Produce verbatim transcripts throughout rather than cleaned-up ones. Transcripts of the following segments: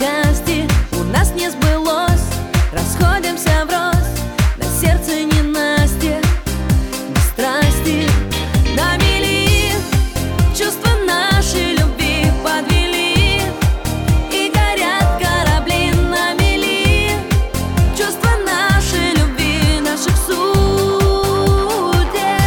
счастье у нас не сбылось. Расходимся врозь, на сердце ненастье, без страсти. На мели чувства нашей любви подвели, и горят корабли на мели. Чувства нашей любви, наших судеб.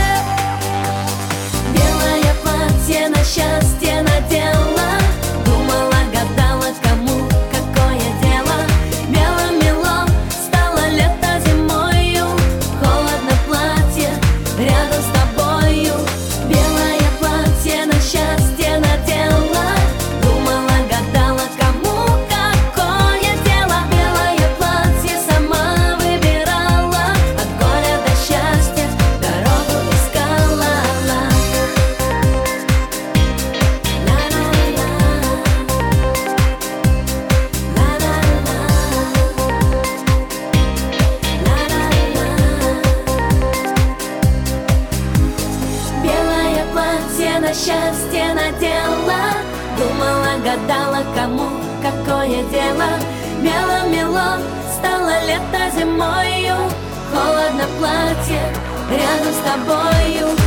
Белое платье на счастье надела, думала, гадала, кому какое дело. Мело-мело стало лето зимою, холодно платье рядом с тобою. Белое платье на счастье надела, думала, гадала, кому какое дело. Белое платье сама выбирала, от горя до счастья дорогу искала. Белое платье на счастье надела, думала, гадала, кому какое дело. Мело-мело стало лето зимою, холодно платье рядом с тобою.